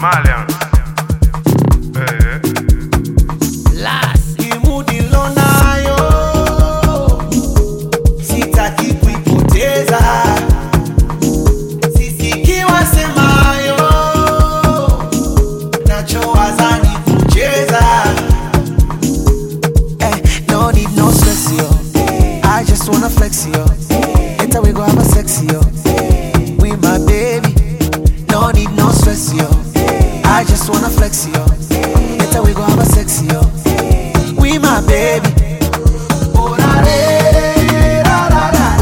Malians. Last imudilo nayo sitaki kuipoteza, sisikiwa semayo nachowaza ni kucheza. No need no stress yo, I just wanna flex yo, later we go have a sex yo, with my baby. No need no stress yo, I just wanna flex yo, later we go have a sex yo, with my baby. Oh, la, la, la, la, la,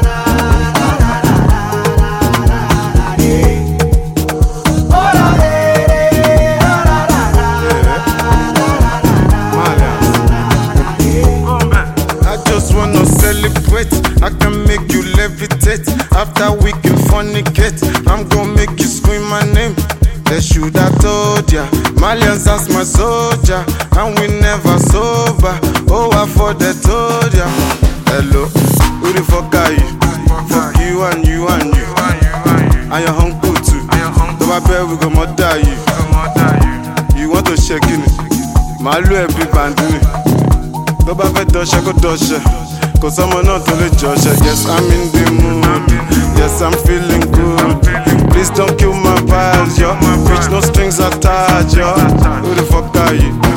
I just wanna celebrate. I can make you levitate. After we can fornicate, I'm gonna make you scream my name. They should have told ya, Malians as my soldier, and we never sober. Oh, I thought they told ya. Hello, who the fuck are you? Fuck you and you and you, and your uncle too. So I bet we gon' murder you. You want to shake it? Malu every bandini. Tó bá fẹ́ dọ́ṣẹ́ kó dọ́ṣẹ́, kò sọ́mọ náà tó lè jọ́ṣẹ́. Yes, I'm in the mood, yes, I'm feeling good. Please don't kill my vibes, yo. Bitch, no strings attached, yo. Who the fuck are you?